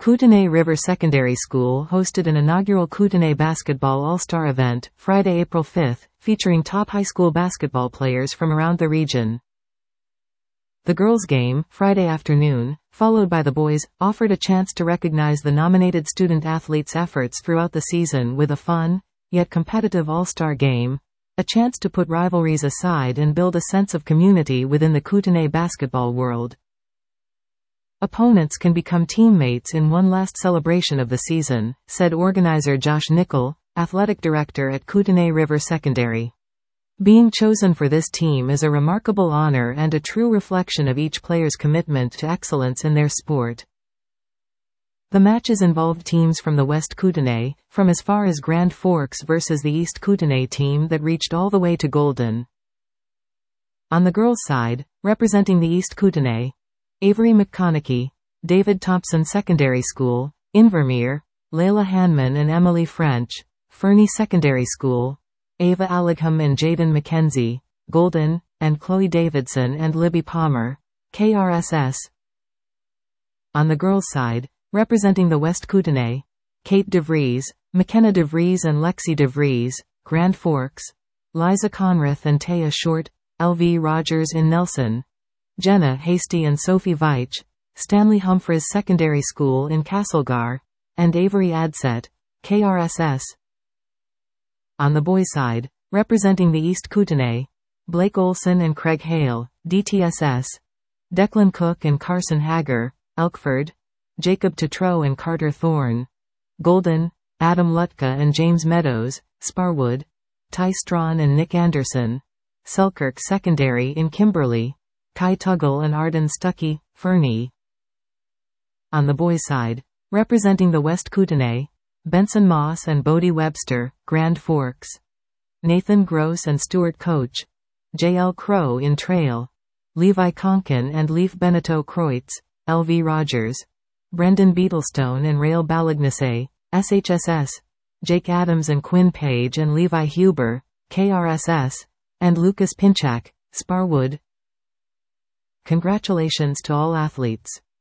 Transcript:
Kootenay River Secondary School hosted an inaugural Kootenay Basketball All-Star event, Friday, April 5, featuring top high school basketball players from around the region. The girls' game, Friday afternoon, followed by the boys', offered a chance to recognize the nominated student athletes' efforts throughout the season with a fun, yet competitive all-star game, a chance to put rivalries aside and build a sense of community within the Kootenay basketball world. Opponents can become teammates in one last celebration of the season, said organizer Josh Nickel, athletic director at Kootenay River Secondary. Being chosen for this team is a remarkable honor and a true reflection of each player's commitment to excellence in their sport. The matches involved teams from the West Kootenay, from as far as Grand Forks versus the East Kootenay team that reached all the way to Golden. On the girls' side, representing the East Kootenay, Avery McConaughey, David Thompson Secondary School, Invermere, Layla Hanman and Emily French, Fernie Secondary School, Ava Allegham and Jaden McKenzie, Golden, and Chloe Davidson and Libby Palmer, KRSS. On the girls' side, representing the West Kootenay, Kate DeVries, McKenna DeVries and Lexi DeVries, Grand Forks, Liza Conrath and Taya Short, LV Rogers in Nelson, Jenna Hasty and Sophie Veitch, Stanley Humphreys Secondary School in Castlegar, and Avery Adset, KRSS. On the boys' side, representing the East Kootenay, Blake Olson and Craig Hale, DTSS, Declan Cook and Carson Hager, Elkford, Jacob Tetreault and Carter Thorne, Golden, Adam Lutka and James Meadows, Sparwood, Ty Strawn and Nick Anderson, Selkirk Secondary in Kimberley, Kai Tuggle and Arden Stuckey, Fernie. On the boys' side, representing the West Kootenay, Benson Moss and Bodie Webster, Grand Forks, Nathan Gross and Stuart Coach, J.L. Crow in Trail, Levi Conkin and Leif Beneteau Kreutz, L.V. Rogers, Brendan Beetlestone and Rael Balagnase, SHSS, Jake Adams and Quinn Page and Levi Huber, KRSS, and Lucas Pinchak, Sparwood. Congratulations to all athletes.